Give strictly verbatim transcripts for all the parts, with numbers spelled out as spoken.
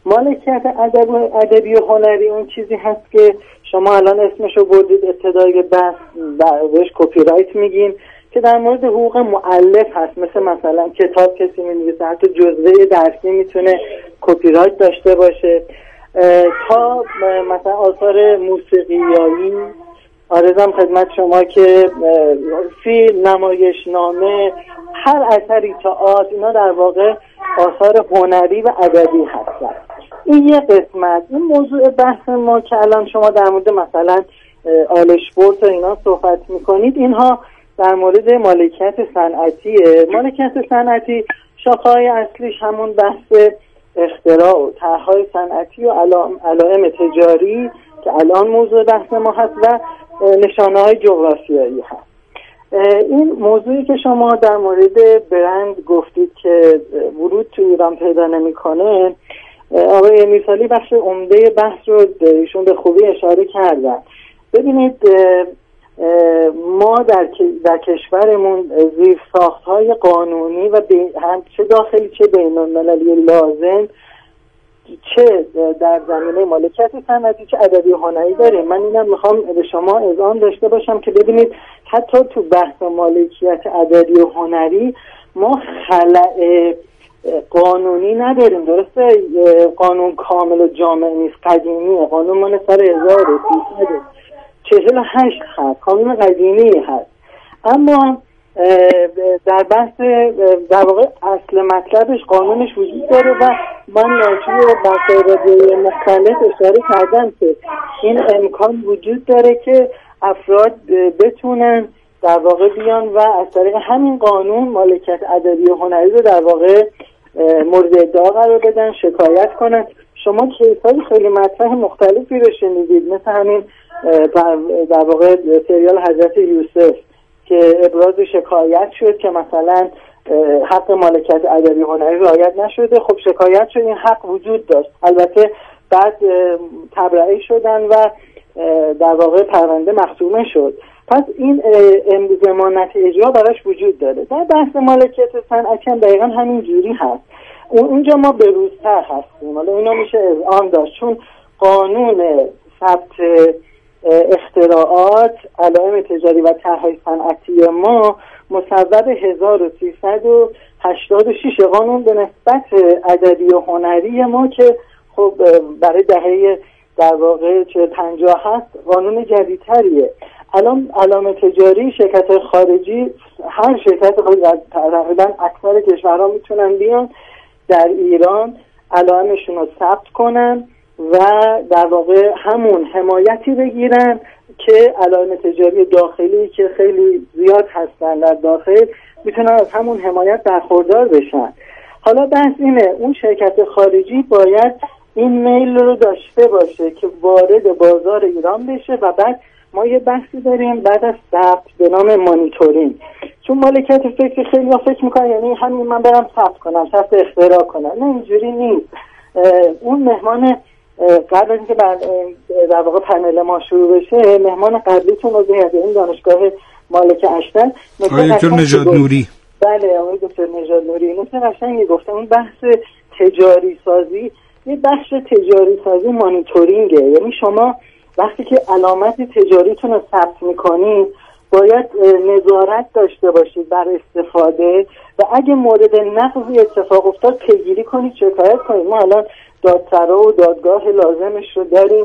مالکیت ادبی و هنری اون چیزی هست که شما الان اسمشو بردید ابتدای بحث، بهش کپی رایت میگین، که در مورد حقوق مؤلف هست. مثل مثلا کتاب کسی می‌نویسه، حتی جزوه درسی میتونه کپی رایت داشته باشه، تا مثلا آثار موسیقیایی. عرضم خدمت شما که فیلم، نمایشنامه، هر اثری، تئاتر، اینا در واقع آثار هنری و ادبی هستن. این یه قسمت. این موضوع بحث ما که الان شما در مورد مثلا آلشپورت و اینا صحبت میکنید، اینها در مورد مالکیت صنعتیه. مالکیت صنعتی شاخه‌های اصلیش همون بحث اختراع و طرح‌های صنعتی و علائم تجاری که الان موضوع بحث ما هست و نشانه‌های جغرافیایی هست. این موضوعی که شما در مورد برند گفتید که ورود تو ایران پیدا نمی‌کنه، آقای امیرسالی بخش عمده بحث رو ایشون به خوبی اشاره کردن. ببینید ما در در کشورمون زیرساخت‌های قانونی و هم چه داخلی چه بین‌المللی لازم، چه در زمینه مالکیت صنعتی چه ادبی و هنری داریم. من اینم میخوام به شما اذعان داشته باشم که ببینید حتی تو بحث مالکیت ادبی و هنری ما خلأ قانونی نداریم. درسته قانون کامل و جامع نیست، قدیمیه. قانون مال سال هزار و سیصد و چهل و هشت هست، قانون قدیمی هست. اما در بحث در واقع اصل مطلبش قانونش وجود داره و من توی بحث رادیویی مختلف اشاره کردم که این امکان وجود داره که افراد بتونن در واقع بیان و از طریق همین قانون مالکیت ادبی و هنری رو در واقع مورد ادعا قرار بدن، شکایت کنن. شما کیس‌های خیلی مطرح مختلفی رو شنیدید، مثل همین در واقع سریال حضرت یوسف که ابراز شکایت شد که مثلا حق مالکیت ادبی هنری رعایت نشده. خب شکایت شد، این حق وجود داشت. البته بعد تبرئه شدن و در واقع پرونده مختومه شد. پس این ضمانت اجرا براش وجود داره. در بحث مالکیت صنعتی هم دقیقا همین جوری هست. اونجا ما بروزتر هستیم. حالا اینا میشه اذعان داشت، چون قانون ثبت اختراعات، علائم تجاری و طرح‌های صنعتی ما مصوب هزار و سیصد و هشتاد و شش قانون به نسبت ادبی و هنری ما که خب برای دهه در واقع چه پنجاه هست قانون جدیدتریه. الان علائم تجاری شرکت خارجی، هر شرکت تقریبا اکثر کشورها میتونن بیان در ایران علائمشون رو ثبت کنن و در واقع همون حمایتی بگیرن که علائم تجاری داخلی که خیلی زیاد هستن در داخل میتونن از همون حمایت برخوردار بشن. حالا بحث اینه اون شرکت خارجی باید این میل رو داشته باشه که وارد بازار ایران بشه و بعد ما یه بحثی داریم بعد از ثبت به نام مانیتورینگ. چون مالکیت فکر خیلی ها فکر میکنن یعنی همین من برم ثبت کنم، ثبت اختراع کنم. نه اینجوری نیست. اون مهمان قبل از اینکه در واقع پنل ما شروع بشه، مهمان قبلیتون رو از این دانشگاه مالک اشتر آقای دکتر نژاد نوری، بله آقای دکتر نژاد نوری نکته قشنگی گفتن. اون بحث تجاری سازی یه بخش تجاری سازی مانیتورینگه. یعنی شما وقتی که علامت تجاریتون رو ثبت میکنید باید نظارت داشته باشید بر استفاده و اگه مورد نقضی اتفاق افتاد پیگیری کنید، شکایت کنید. ما الان دادسرا و دادگاه لازمش رو داریم،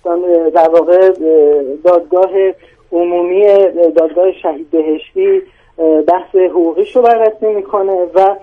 در واقع دادگاه عمومی دادگاه شهید بهشتی بحث حقوقیش رو بررسی میکنه و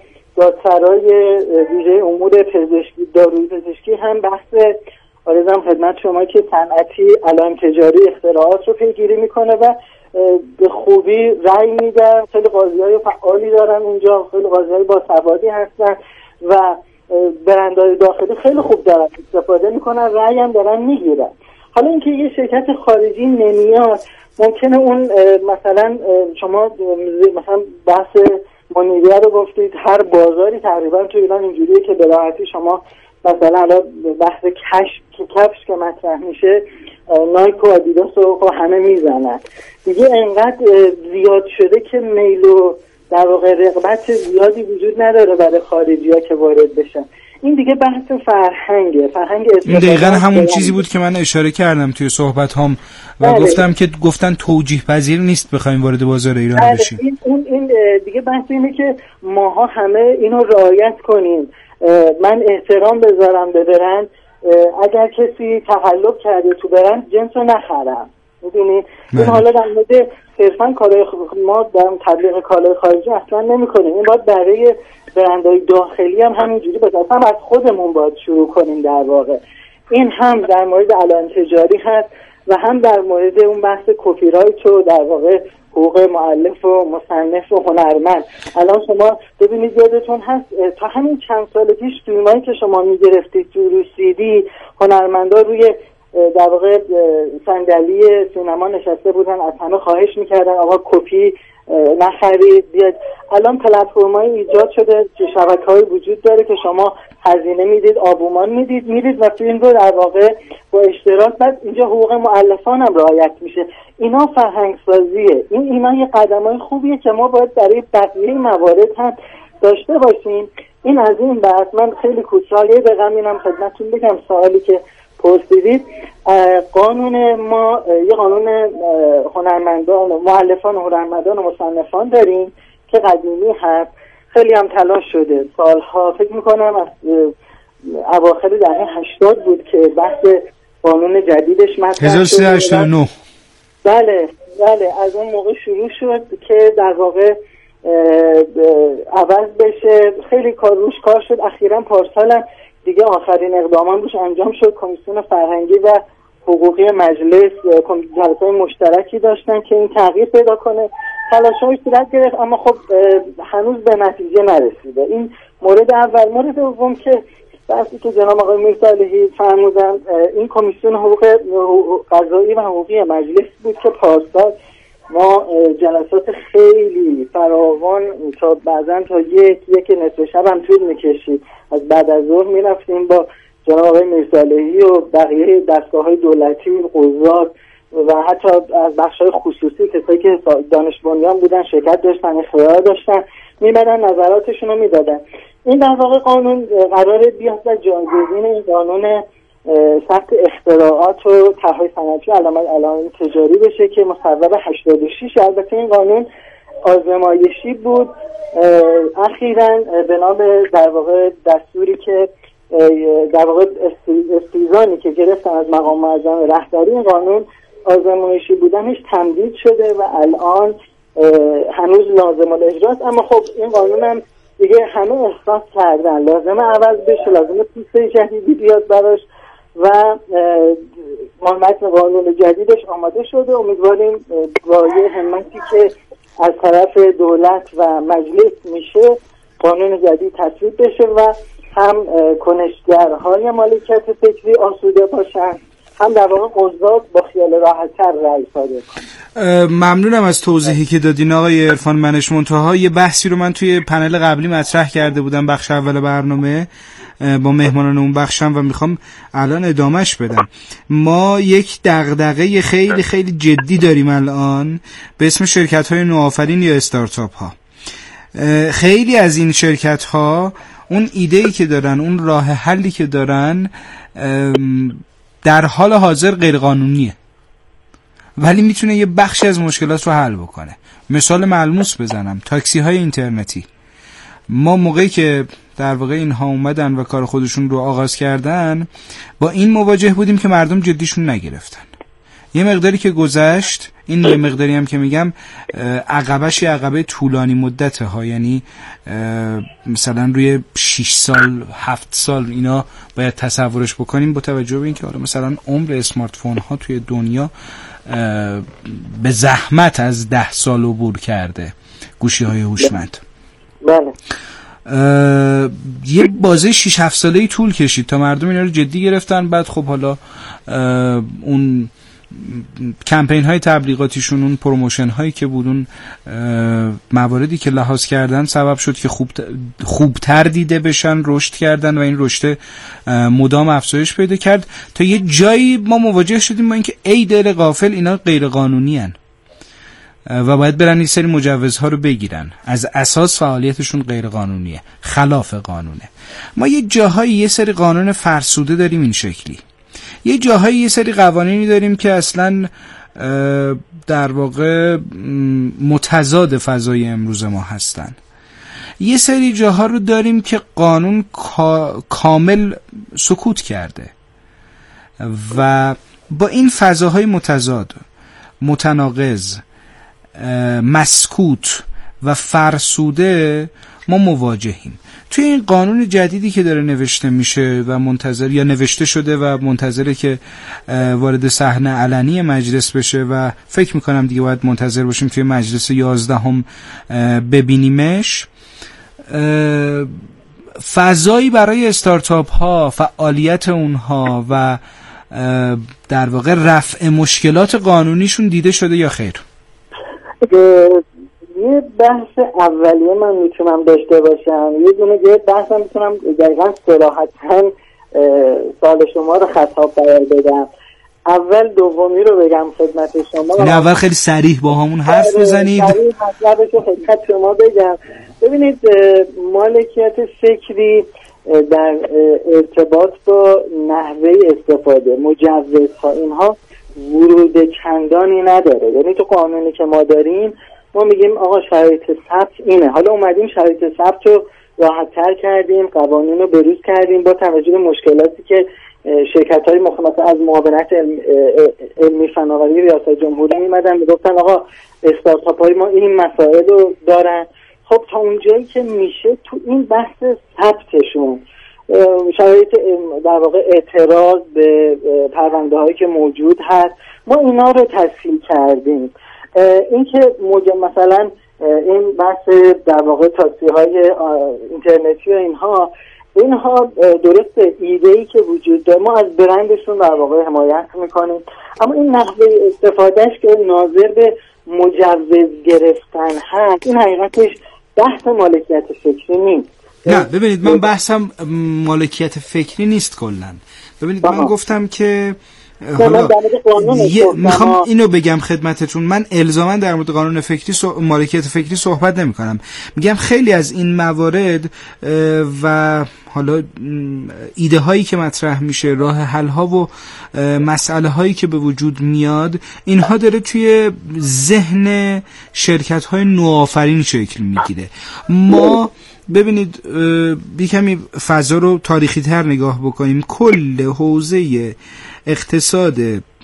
دادسرای ویژه امور پزشکی دارویی پزشکی هم بحث عرضم خدمت شما که صنعتی علائم تجاری اختراعات رو پیگیری میکنه و به خوبی رأی میدن. خیلی قاضیای فعالی دارن اونجا، خیلی قاضیای با سوادی هستن و برندهای داخلی خیلی خوب دارن استفاده میکنن، رأی هم دارن میگیرن. حالا اینکه یه شرکت خارجی نمیاد، ممکنه اون مثلا شما مثلا بحث منیریه رو گفتید، هر بازاری تقریبا تو ایران اینجوریه که به راحتی شما مثلا الان بحث کشف که کفش که مطرح میشه نایک و آدیداس رو همه میزنن دیگه، انقدر زیاد شده که میل و در واقع رغبت زیادی وجود نداره برای خارجی ها که وارد بشن. این دیگه بحث فرهنگه، فرهنگ این دقیقاً همون چیزی بود که من اشاره کردم توی صحبت هام و بله. گفتم که گفتن توجیه پذیر نیست بخوایم وارد بازار ایران بله. بشیم. این, این, این دیگه بحث اینه که ماها همه اینو رعایت کنیم. من احترام بذارم به برند، اگر کسی تقلب کرده تو برند جنسو نخرم. میدونی این حالا در مورد صرفا کالای ما در تبلیغ کالای خارجی اصلا نمی‌کنیم. این باید برای برندهای داخلی هم همینجوری باشه، اصلا از خودمون باید شروع کنیم. در واقع این هم در مورد علائم تجاری هست و هم در مورد اون بحث کپی رایت و در واقع حقوق مؤلف و مصنف و هنرمند. الان شما ببینید یادتون هست تا همین چند سال پیش فیلمایی که شما میگرفتید تو روی سی دی هنرمندا روی در واقع صندلی سینما نشسته بودن، از همه خواهش میکردن آقا کپی نخرید بیاد. الان پلتفرم‌های ایجاد شده، شبکه‌های وجود داره که شما هزینه میدید، آبومان میدید، میدید و فیلم رو در واقع با اشتراک، بعد اینجا حقوق مؤلفان هم رعایت میشه. اینا فرهنگ سازیه. این اینا یه قدمای خوبیه که ما باید برای بقیه موارد هم داشته باشیم. این از این بحث. من خیلی کوتاه یه دقیقه اینم خدمتتون بگم سوالی که پرسیدید. قانون ما یه قانون هنرمندان و مؤلفان و هنرمندان و مصنفان داریم که قدیمی هست، خیلی هم تلاش شده سالها، فکر میکنم از اواخر دهه هشتاد بود که بحث قانون جدیدش مطرح هزار و سیصد و هشتاد و نه. بله بله از اون موقع شروع شد که در واقع عوض بشه. خیلی کار روش کار شد. اخیراً پارسال دیگه آخرین اقدامان روش انجام شد. کمیسیون فرهنگی و حقوقی مجلس جلسه مشترکی داشتن که این تغییر پیدا کنه. تلاش‌های صورت گرفت اما خب هنوز به نتیجه نرسیده. این مورد اول. مورد دوم که بحثی که جناب آقای میرصالحی فرمودن، این کمیسیون حقوق قضایی و حقوقی مجلس بود که پارسال ما جلسات خیلی فراوان تا بعضا تا یک یک نصف شب هم طول میکشید. از بعد از ظهر میرفتیم با جناب آقای میرصالحی و بقیه دستگاه‌های دولتی، قضات و حتی از بخش‌های خصوصی کسایی که دانش بنیان بودن شرکت داشتن، اختیار داشتن، میمدن نظراتشون رو میدادن. این در واقع قانون قراره بیاد و جایگزین این قانون ثبت اختراعات و طرح‌های صنعتی و علائم تجاری بشه که مصوب هشتاد و شش. البته این قانون آزمایشی بود. اخیراً بنا به در واقع دستوری که در واقع استیزانی که گرفتن از مقام معظم رهبری، این قانون آزمایشی بودنش تمدید شده و الان هنوز لازم الاجراست. اما خب این قانون هم دیگه همه احساس کردن لازمه عوض بشه، لازمه پوسته جدیدی بیاد براش و متن قانون جدیدش آماده شده. امیدواریم با یه همتی که از طرف دولت و مجلس میشه قانون جدید تصویب بشه و هم کنشگرهای مالکیت فکری آسوده باشن، هم در واقع قضات با خیال راحت‌تر رأی صادر کنن. ممنونم از توضیحی که دادین آقای عرفان منش. منتها یه بحثی رو من توی پنل قبلی مطرح کرده بودم، بخش اول برنامه با مهمانان اون بخشم و میخوام الان ادامهش بدم. ما یک دغدغه خیلی خیلی جدی داریم الان به اسم شرکت‌های نوآفرین یا استارتاپ ها. خیلی از این شرکت ها اون ایده‌ای که دارن، اون راه حلی که دارن در حال حاضر غیر قانونیه، ولی میتونه یه بخشی از مشکلات رو حل بکنه. مثال ملموس بزنم، تاکسی های اینترنتی. ما موقعی که در واقع اینها اومدن و کار خودشون رو آغاز کردن با این مواجه بودیم که مردم جدیشون نگرفتن. یه مقداری که گذشت، این یه مقداری هم که میگم عقبش یه عقبه طولانی مدته ها، یعنی مثلا روی شش سال هفت سال اینا باید تصورش بکنیم با توجه به این که مثلا عمر اسمارت فون ها توی دنیا به زحمت از ده سال عبور کرده، گوشی های هوشمند. بله. یه بازه شش هفت ساله‌ای طول کشید تا مردم اینا رو جدی گرفتن. بعد خب حالا اون کمپین های تبلیغاتیشون، اون پروموشن هایی که بود، اون مواردی که لحاظ کردن سبب شد که خوب خوبتر دیده بشن، رشد کردن و این رشد مدام افزایش پیدا کرد تا یه جایی ما مواجه شدیم با اینکه ای دل غافل اینا غیر قانونی هن و باید برن این سری مجوزها رو بگیرن. از اساس فعالیتشون غیر قانونیه، خلاف قانونه. ما یه جاهایی یه سری قانون فرسوده داریم این شکلی، یه جاهایی یه سری قوانینی داریم که اصلا در واقع متضاد فضای امروز ما هستن. یه سری جاها رو داریم که قانون کامل سکوت کرده و با این فضاهای متضاد، متناقض، مسکوت و فرسوده ما مواجهیم. توی این قانون جدیدی که داره نوشته میشه و منتظر یا نوشته شده و منتظره که وارد صحنه علنی مجلس بشه و فکر میکنم دیگه باید منتظر باشیم توی مجلس یازدهم ببینیمش، فضایی برای استارتاپ ها، فعالیت اونها و در واقع رفع مشکلات قانونیشون دیده شده یا خیر؟ یه بحث اولیه من میتونم داشته باشم، یه دونه یه بحث هم میتونم دقیقا صراحتاً سوال شما رو خطاب قرار بدم. اول دومی رو بگم خدمت شما. نه اول خیلی صریح با همون حرف بزنید. صریح مطلبش رو خدمت شما بگم. ببینید مالکیت فکری در ارتباط با نحوه استفاده، مجوزها، اینها ورود چندانی نداره. یعنی تو قانونی که ما داریم ما میگیم آقا شرایط ثبت اینه، حالا اومدیم شرایط ثبت رو راحت تر کردیم، قوانین رو بروز کردیم با توجه به مشکلاتی که شرکت های مختص از معاونت علمی فناوری ریاست جمهوری میمدن میگفتن آقا استارتاپ های ما این مسائل رو دارن. خب تا اونجایی که میشه تو این بحث ثبتشون شرایط در واقع اعتراض به پرونده هایی که موجود هست ما اینا رو تسهیل کردیم. این که مثلا این بحث در واقع تاکسی های اینترنتی و اینها اینها درسته ایده‌ای که وجود داره ما از برندشون در واقع حمایت میکنیم، اما این نحوه استفادهش که ناظر به مجوز گرفتن هست این حقیقتش بحث مالکیت فکری نیست. نه ببینید من بحثم مالکیت فکری نیست کلن. ببینید من گفتم که حالا میخوام اینو بگم خدمتتون، من الزاما در مورد قانون فکری سو... مالکیت فکری صحبت نمی کنم. میگم خیلی از این موارد و حالا ایده هایی که مطرح میشه، راه حل ها و مسئله هایی که به وجود میاد، اینها داره توی ذهن شرکت های نوآفرین شکل میگیره. ما ببینید بی کمی فضا رو تاریخی تر نگاه بکنیم، کل حوزه اقتصاد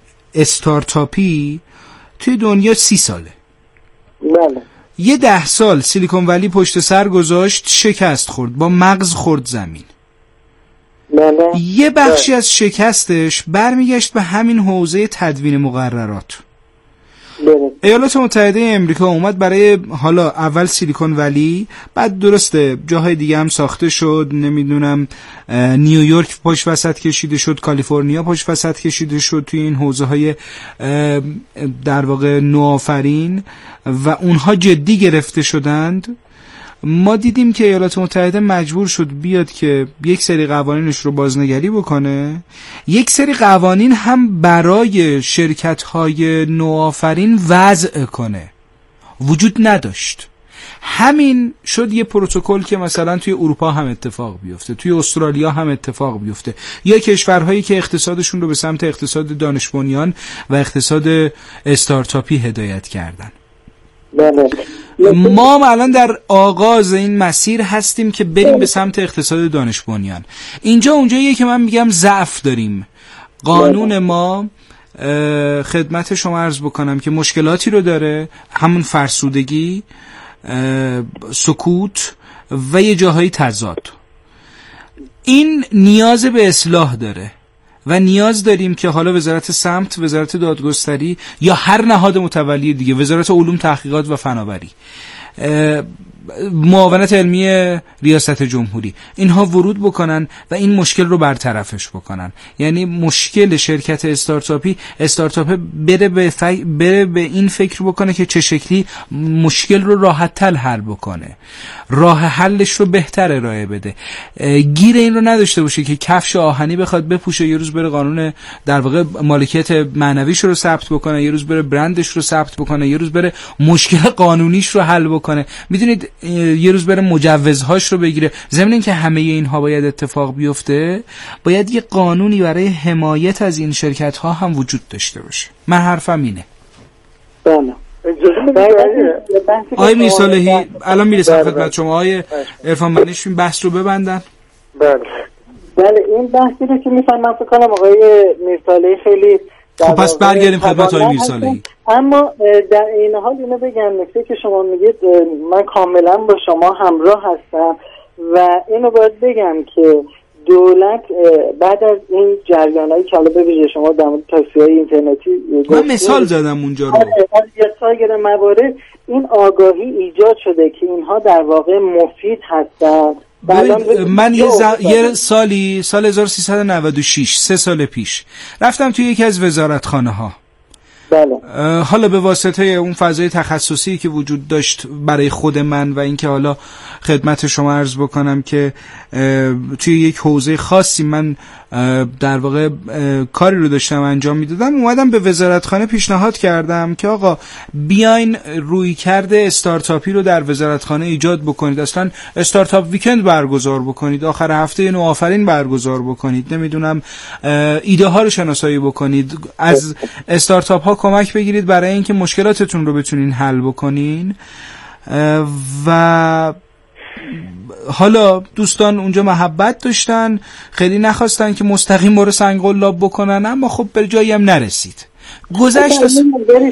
استارتاپی توی دنیا سی ساله. بله. یه ده سال سیلیکون ولی پشت سر گذاشت، شکست خورد، با مغز خورد زمین. بله. یه بخشی از شکستش برمیگشت به همین حوزه تدوین مقررات. بله. ایالات متحده امریکا اومد برای حالا اول سیلیکون ولی، بعد درسته جاهای دیگه هم ساخته شد، نمیدونم نیویورک پشت وسط کشیده شد، کالیفرنیا پشت وسط کشیده شد توی این حوزه های در واقع نوآفرین و اونها جدی گرفته شدند. ما دیدیم که ایالات متحده مجبور شد بیاد که یک سری قوانینش رو بازنگری بکنه، یک سری قوانین هم برای شرکت‌های نوآفرین وضع کنه، وجود نداشت. همین شد یه پروتکل که مثلا توی اروپا هم اتفاق بیفته، توی استرالیا هم اتفاق بیفته، یا کشورهایی که اقتصادشون رو به سمت اقتصاد دانش بنیان و اقتصاد استارتاپی هدایت کردن. بله. ما الان در آغاز این مسیر هستیم که بریم به سمت اقتصاد دانش بنیان. اینجا اونجاییه که من میگم ضعف داریم. قانون ما خدمت شما عرض بکنم که مشکلاتی رو داره، همون فرسودگی، سکوت و یه جاهای تضاد. این نیاز به اصلاح داره و نیاز داریم که حالا وزارت سمت، وزارت دادگستری یا هر نهاد متولی دیگه، وزارت علوم تحقیقات و فناوری، معاونت علمی ریاست جمهوری، اینها ورود بکنن و این مشکل رو برطرفش بکنن. یعنی مشکل شرکت استارتاپی استارتاپ بره به ف... بره به این فکر بکنه که چه شکلی مشکل رو راحت تر حل بکنه، راه حلش رو بهتر ارائه بده، گیر این رو نداشته باشه که کفش آهنی بخواد بپوشه، یه روز بره قانون در واقع مالکیت معنویش رو ثبت بکنه، یه روز بره برندش رو ثبت بکنه، یه روز بره مشکل قانونیش رو حل بکنه. میدونید یه روز بره مجوزهاش رو بگیره. ضمن اینکه همه اینها باید اتفاق بیفته، باید یه قانونی برای حمایت از این شرکت ها هم وجود داشته باشه. من حرفم اینه. بله. آقای میرصالحی الان میرسم خدمت شما. آقای عرفان منیشوی بحث رو ببندن. بله بله این بحثی رو که میفهم من فکر کنم آقای میرصالحی خیلی خب پس برگردیم خدمت آقای میرصالحی. اما در این حال اینو بگم، نکته که شما میگید من کاملا با شما همراه هستم و اینو باید بگم که دولت بعد از این جریانایی که حالا ببینید شما در مورد تاکسی‌های اینترنتی من مثال زدم اونجا رو، از یه سایر موارد این آگاهی ایجاد شده که اینها در واقع مفید هستن. من یه, ز... یه سالی سال هزار و سیصد و نود و شش سه سال پیش رفتم توی یکی از وزارتخانه ها. بله. حالا به واسطه اون فضای تخصصی که وجود داشت برای خود من و اینکه حالا خدمت شما عرض بکنم که توی یک حوزه خاصی من در واقع کاری رو داشتم انجام میدادم، اومدم به وزارتخانه پیشنهاد کردم که آقا بیاین روی کرده استارتاپی رو در وزارتخانه ایجاد بکنید، اصلا استارتاپ ویکند برگزار بکنید، آخر هفته نوآفرین برگزار بکنید، نمیدونم ایده ها رو شناسایی بکنید، از استارتاپ ها کمک بگیرید برای اینکه مشکلاتتون رو بتونین حل بکنین. و حالا دوستان اونجا محبت داشتن، خیلی نخواستن که مستقیم برو سنگ قلاب بکنن، اما خب به جایی هم نرسید. گذشت س...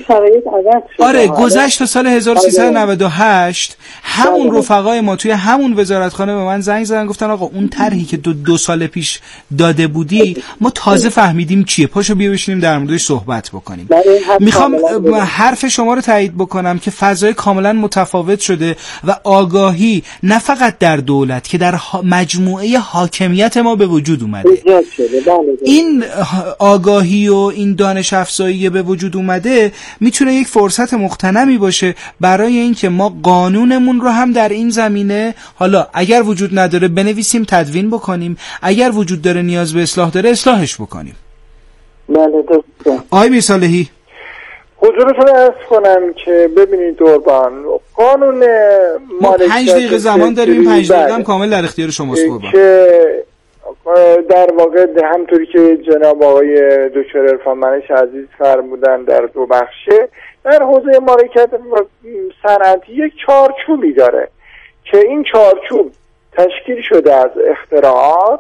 آره گذشت تا سال هزار و سیصد و نود و هشت همون رفقای ما توی همون وزارتخانه به من زنگ زدن، گفتن آقا اون طرحی که دو, دو سال پیش داده بودی ما تازه فهمیدیم چیه، پاشو بیا بشینیم در موردش صحبت بکنیم. میخوام حرف شما رو تایید بکنم که فضای کاملا متفاوت شده و آگاهی نه فقط در دولت که در مجموعه حاکمیت ما به وجود اومده. این آگاهی و این دانش افزایی به وجود اومده میتونه یک فرصت مغتنمی باشه برای اینکه ما قانونمون رو هم در این زمینه حالا اگر وجود نداره بنویسیم، تدوین بکنیم، اگر وجود داره نیاز به اصلاح داره اصلاحش بکنیم. بله درسته. آقای میرصالحی حضورتون عرض کنم که ببینید دوربان قانون ما پنج دقیقه زمان داریم، پنج دقیقه هم کامل در اختیار شماست قربان. که در واقع همطوری که جناب آقای دکتر عرفان منیش عزیز فرمودن در دو بخشه، در حوزه مالکیت صنعتی یک چارچوبی داره که این چارچوب تشکیل شده از اختراعات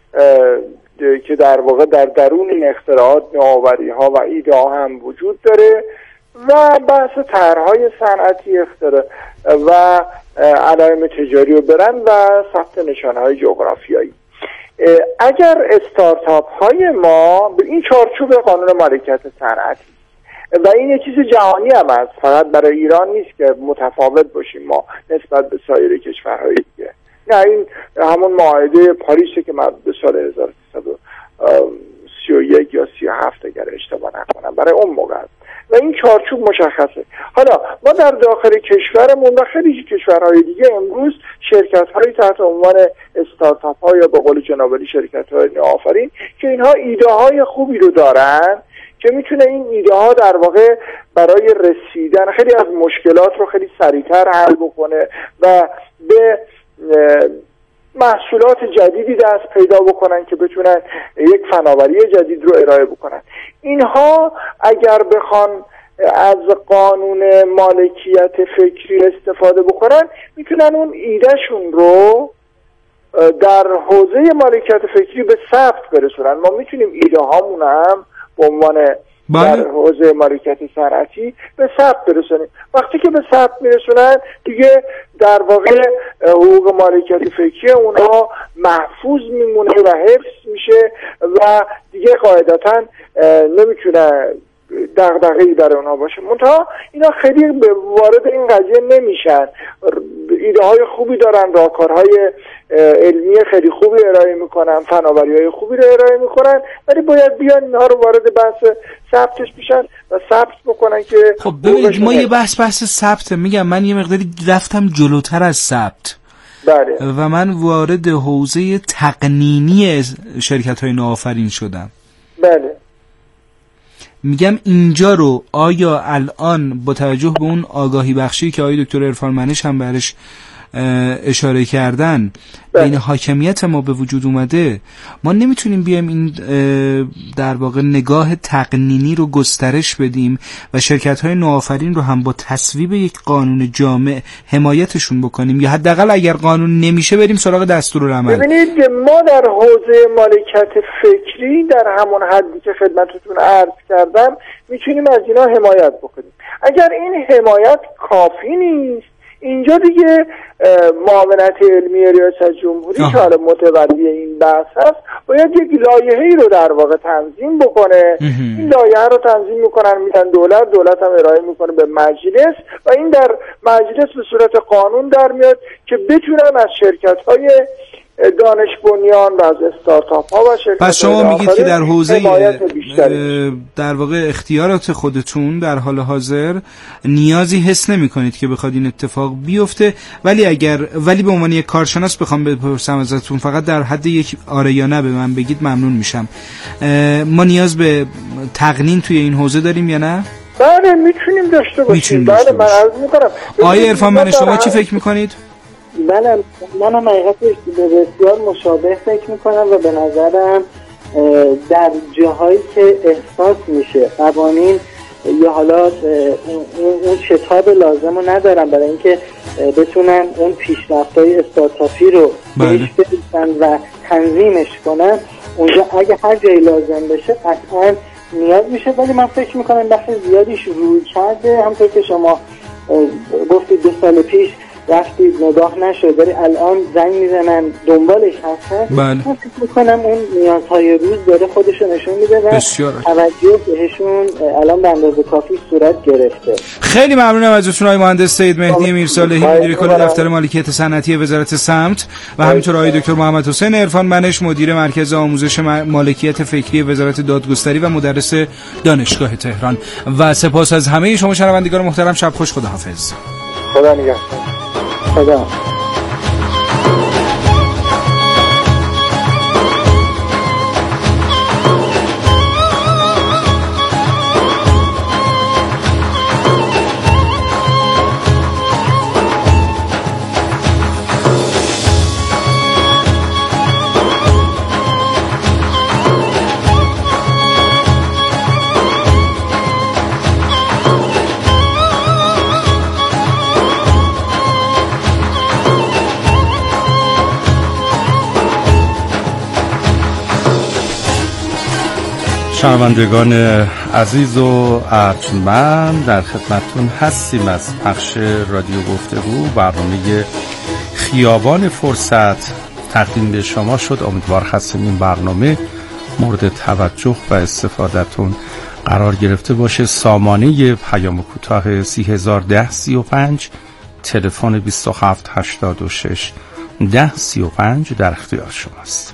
که در واقع در درون این اختراعات نوآوری ها و ایده ها هم وجود داره و بحث طرح‌های صنعتی اختراع و علائم تجاری و برند و ثبت نشانه‌های جغرافیایی. اگر استارتاپ های ما به این چارچوب قانون مالکیت صنعتی و این یک چیز جهانی هم است، فقط برای ایران نیست که متفاوت باشیم ما نسبت به سایر کشورهای دیگه، نه این همون معاهده پاریسه که مربوط به سال هزار و سیصد و سی و یک یا سی و هفت اگر اشتباه نکنم برای اون موقع است و این چارچوب مشخصه. حالا ما در داخل کشورمون و خیلی کشورهای دیگه امروز شرکت‌هایی تحت عنوان استارتاپ ها یا به قول جناب علی شرکت‌های نوآفرین که اینها ایده های خوبی رو دارن که میتونه این ایده ها در واقع برای رسیدن خیلی از مشکلات رو خیلی سریعتر حل بکنه و به محصولات جدیدی دست پیدا بکنن که بتونن یک فناوری جدید رو ارائه بکنن. اینها اگر بخوان از قانون مالکیت فکری استفاده بکنن میتونن اون ایدهشون رو در حوزه مالکیت فکری به ثبت برسونن. ما میتونیم ایده هامون هم به عنوان در حوزه مالکیت صنعتی به ثبت برسونیم. وقتی که به ثبت میرسونن دیگه در واقع حقوق مالکیت فکری اونها محفوظ میمونه و حفظ میشه و دیگه قاعدتا نمیتونه دغدغه‌ای برای اونها باشه. منتها اینا خیلی وارد این قضیه نمیشن. ایده های خوبی دارن، راهکارهای علمی خیلی خوبی ارائه میکنن، فناوری‌های خوبی رو ارائه میکنن، ولی باید بیان اینها رو وارد بحث ثبتش بشن و ثبت بکنن که خب ببینید ما یه بحث بحث ثبت میگم، من یه مقداری رفتم جلوتر از ثبت. بله. و من وارد حوزه تقنینی شرکت‌های نوآفرین شدم. بله. میگم اینجا رو آیا الان با توجه به اون آگاهی بخشی که آقای دکتر عرفان منش هم برش اشاره کردن بین حاکمیت ما به وجود اومده، ما نمیتونیم بیایم این در واقع نگاه تقنینی رو گسترش بدیم و شرکت‌های نوآفرین رو هم با تصویب یک قانون جامع حمایتشون بکنیم، یا حداقل اگر قانون نمیشه بریم سراغ دستورالعمل؟ ببینید ما در حوزه مالکیت فکری در همون حدی که خدمتتون عرض کردم میتونیم از اینا حمایت بکنیم. اگر این حمایت کافی نیست، اینجا دیگه معاونت علمی ریاست جمهوری که حالا متولی این بحث هست باید یک لایحه‌ای رو در واقع تنظیم بکنه. این لایحه رو تنظیم میکنن میدن دولت، دولت هم ارائه میکنه به مجلس و این در مجلس به صورت قانون در میاد که بتونن از شرکت‌های دانش بنیان و از استارتاپ ها و شرکت. پس شما میگید که در حوزه در واقع اختیارات خودتون در حال حاضر نیازی حس نمی کنید که بخواد این اتفاق بیفته، ولی اگر ولی به عنوان یک کارشناس بخوام بپرسم ازتون فقط در حد یک آره یا نه به من بگید ممنون میشم. ما نیاز به تقنین توی این حوزه داریم یا نه؟ بله میتونیم داشته باشیم. بله من عرض میکنم. آقای عرفان من شما چی فکر میکنید؟ من من هم حقیقتش بسیار مشابه فکر میکنم و به نظرم در جاهایی که احساس میشه قوانین یا حالا اون شتاب لازم رو ندارن برای اینکه بتونن اون پیشرفت‌های استارتاپی رو بهش برسن و تنظیمش کنن، اونجا اگه هر جایی لازم بشه قطعا نیاز میشه. ولی من فکر میکنم بخش زیادیش روی کرده، همونطور که شما گفتید دو سال پیش وقتی نگاه نشد ولی الان زنگ میزنن دنبالش هستن. بله. من فکر میکنم اون نیازهای روز داره خودشو نشون میده و توجه بهشون الان به اندازه کافی صورت گرفته. خیلی ممنونم ازتون آقای مهندس سید مهدی میرصالحی، مدیر کل دفتر مالکیت صنعتی وزارت سمت، و همینطور آقای دکتر محمد حسین عرفان منش، مدیر مرکز آموزش مالکیت فکری وزارت دادگستری و مدرس دانشگاه تهران. و سپاس از همه شما شنوندگان محترم. شب خوش. خداحافظ. خدا نگهدار. خدا. شنوندگان عزیز و ارجمند، در خدمتتون هستیم از پخش رادیو گفتگو. برنامه خیابان فرصت تقدیم به شما شد. امیدوار هستیم این برنامه مورد توجه و استفادهتون قرار گرفته باشه. سامانه پیام کوتاه سی هزار ده سی و پنج، تلفن بیست و هفت هشتاد و شش ده سی و پنج در اختیار شماست.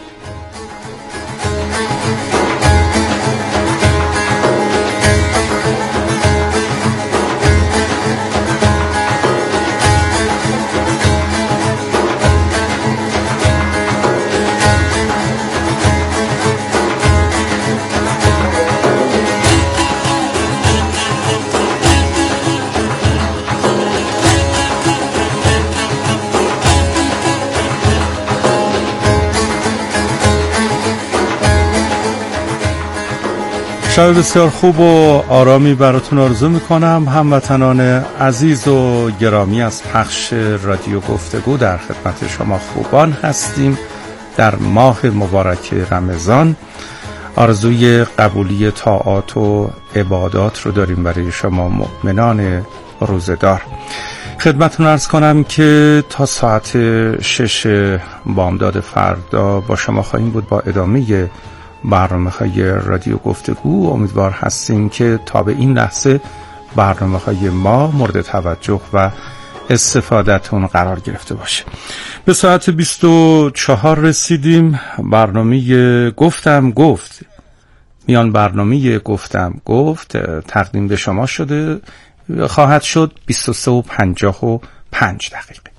شب بسیار خوب و آرامی براتون آرزو میکنم. هموطنان عزیز و گرامی از پخش رادیو گفتگو در خدمت شما خوبان هستیم. در ماه مبارک رمضان آرزوی قبولی طاعات و عبادات رو داریم برای شما مؤمنان روزدار. خدمتتون عرض کنم که تا ساعت شش بامداد فردا با شما خواهیم بود با ادامه برنامه‌های رادیو گفتگو. امیدوار هستیم که تا به این لحظه برنامه‌های ما مورد توجه و استفادهتون قرار گرفته باشه. به ساعت بیست و چهار رسیدیم. برنامه گفتم گفت میان برنامه گفتم گفت تقدیم به شما شده خواهد شد بیست و سه و پنجاه و پنج دقیقه.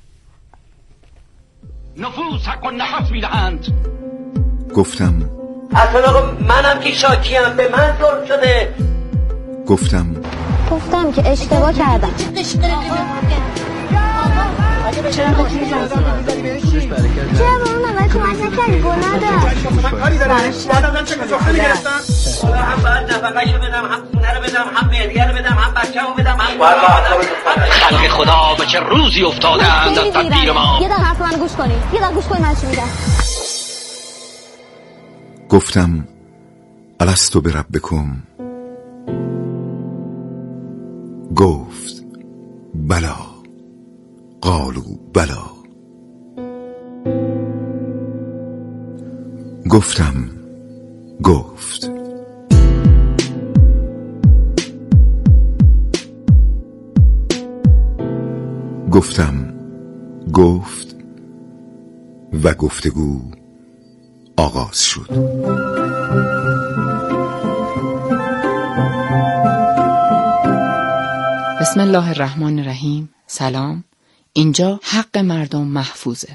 نفوس حق و نفس میدهند. گفتم اصلا منم که شاکیم، به من ظلم شده. گفتم گفتم که اشتباه کردم. چرا با اون اول کمک نکردی؟ گناه دارم. من کاری دارم. بعدم چه کجا میگرفتن؟ هم باید نفقه‌شو بدم، هم خونه رو بدم، هم مهریه رو بدم، هم بچه‌مو بدم، هم خلق خدا به چه روزی افتادند از تدبیر ما. یه دقیقه حرف منو گوش کنی. یه دقیقه گوش کنی من چی میگم. گفتم الستو بربکم. گفت بلا. قالوا بلا. گفتم گفت گفتم گفت و گفتگو آغاز شد. بسم الله الرحمن الرحیم. سلام. اینجا حق مردم محفوظه.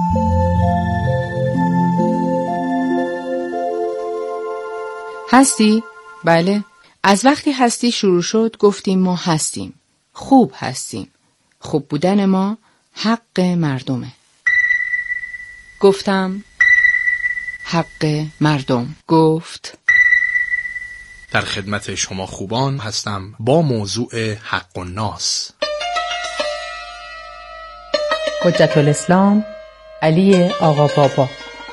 هستی؟ بله. از وقتی هستی شروع شد گفتیم ما هستیم. خوب هستیم. خوب بودن ما حق مردمه. گفتم حق مردم. گفت در خدمت شما خوبان هستم با موضوع حق الناس. حجت الاسلام علی آقا بابا.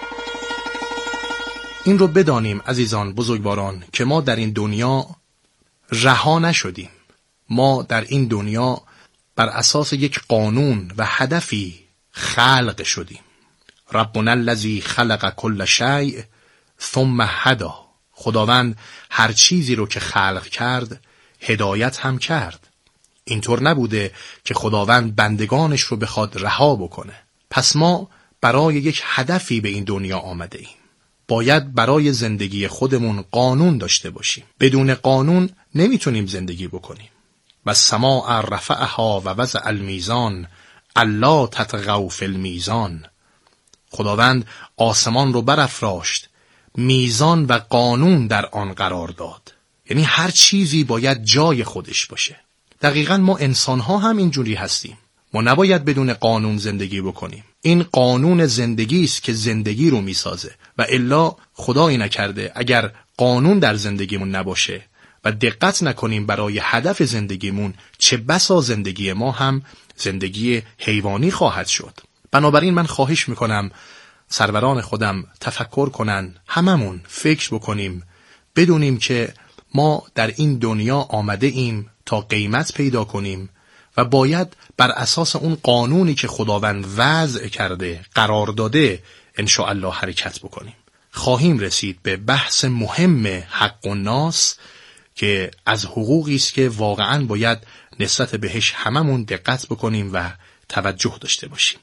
این رو بدانیم عزیزان بزرگواران که ما در این دنیا رها نشدیم. ما در این دنیا بر اساس یک قانون و هدفی خلق شدیم. ربنا الذی خلق کل شیء ثم هدی. خداوند هر چیزی رو که خلق کرد هدایت هم کرد. اینطور نبوده که خداوند بندگانش رو بخواد رها بکنه. پس ما برای یک هدفی به این دنیا آمده ایم. باید برای زندگی خودمون قانون داشته باشیم. بدون قانون نمیتونیم زندگی بکنیم. و السماء رفعها و وضع المیزان الا تطغوا فی المیزان. خداوند آسمان رو برافراشت، میزان و قانون در آن قرار داد. یعنی هر چیزی باید جای خودش باشه. دقیقاً ما انسان‌ها هم اینجوری هستیم. ما نباید بدون قانون زندگی بکنیم. این قانون زندگی است که زندگی رو میسازه و الا خدایی نکرده اگر قانون در زندگیمون نباشه و دقت نکنیم برای هدف زندگیمون، چه بسا زندگی ما هم زندگی حیوانی خواهد شد. بنابراین من خواهش میکنم سروران خودم تفکر کنن، هممون فکر بکنیم، بدونیم که ما در این دنیا آمده ایم تا قیمت پیدا کنیم و باید بر اساس اون قانونی که خداوند وضع کرده، قرار داده، انشاءالله حرکت بکنیم. خواهیم رسید به بحث مهم حق الناس که از حقوقی است که واقعاً باید نسبت بهش هممون دقت بکنیم و توجه داشته باشیم.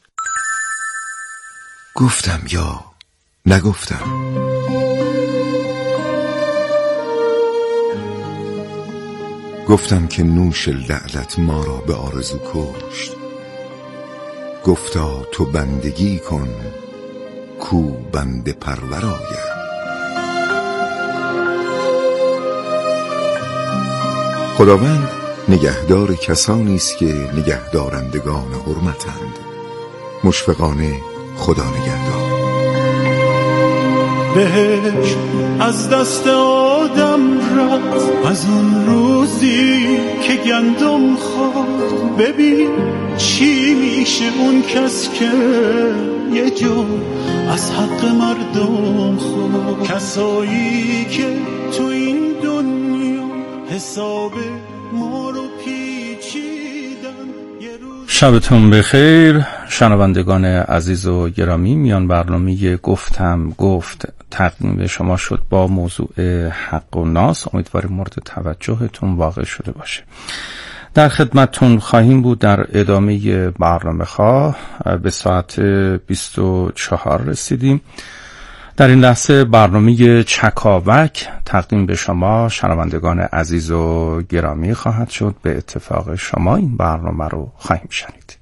گفتم یا نگفتم. گفتم که نوش لعلت ما را به آرزو کشت. گفتا تو بندگی کن کو بنده پرور آید. خداوند نگهدار کسانی است که نگهدارندگان حرمتند. مشفقانه خدا نگهدار. بهش از دست آدم رفت از اون روزی که گندم خورد. ببین چی میشه اون کس که یه جو از حق مردم خورد. کسایی که تو این دنیا حساب ما رو پیچیدن. شبتون بخیر شنوندگان عزیز و گرامی. میان برنامه گفتم گفت تقدیم به شما شد با موضوع حق الناس. امیدواریم مورد توجهتون واقع شده باشه. در خدمتتون خواهیم بود در ادامه برنامه ها. به ساعت بیست و چهار رسیدیم. در این لحظه برنامه چکاوک تقدیم به شما شنوندگان عزیز و گرامی خواهد شد. به اتفاق شما این برنامه رو خواهیم شنید.